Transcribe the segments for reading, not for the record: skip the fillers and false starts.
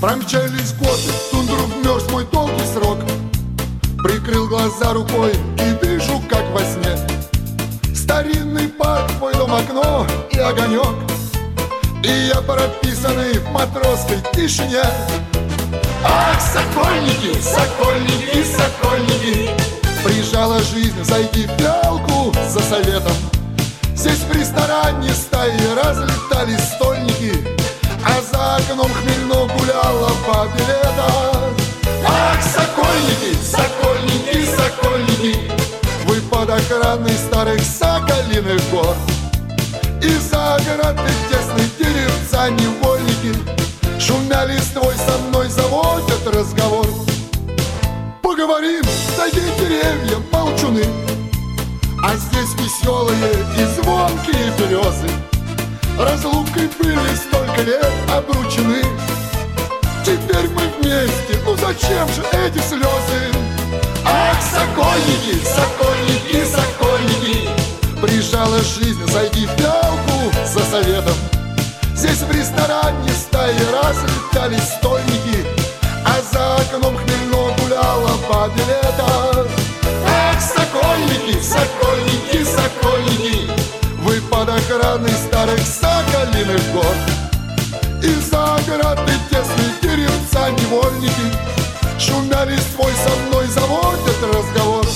Промчались годы, тундру вмёрз мой долгий срок. Прикрыл глаза рукой и вижу, как во сне, старинный парк, мой дом, окно и огонек. И я прописанный в матросской тишине. Ах, сокольники, сокольники, сокольники, прижала жизнь, зайди в пялку за советом. Здесь в ресторане стаи разлетались стольники, а за окном хмельно гуляла по билетам. Ах, сокольники, сокольники, сокольники, вы под охраной старых соколиных гор. Из-за ограды тесной деревца невольники, шумя листвой со мной заводят разговор. Поговорим, среди деревья молчуны, а здесь веселые и звонкие березы. Разлукой были столько лет обручены, теперь мы вместе, ну зачем же эти слезы? Ах, сокольники, сокольники, сокольники, прижала жизнь, зайди в пялку за советом. Здесь в ресторане стаи разлетались стольники, а за окном хмельно гуляла по билетам. Ах, сокольники, сокольники, сокольники, вы под охраной старых соколиных гор. Из-за ограды тесной деревца невольники, шумя листвой со мной заводят разговор.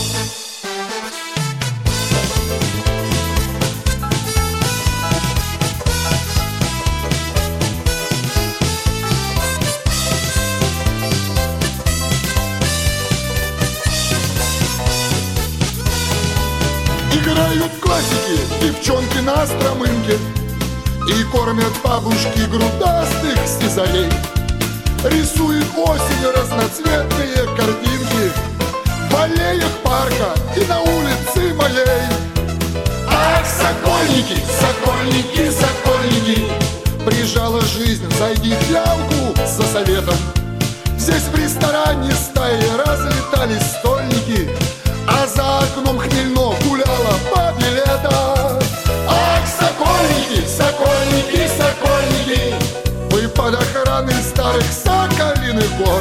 Играют классики, девчонки на стромынке, и кормят бабушки грудастых сизарей. Рисует осень разноцветные картинки в аллеях парка и на улице моей. Ах, сокольники, сокольники, сокольники, прижала жизнь, зайди в пялку за советом. Здесь в ресторане стаи разлетались стольники, а за окном хмельно гуляла по билетам. Ах, сокольники, сокольники, сокольники, вы под охраной старых соколиных гор.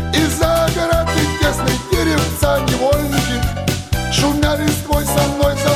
Из-за ограды тесной деревца невольники, шумя листвой со мной за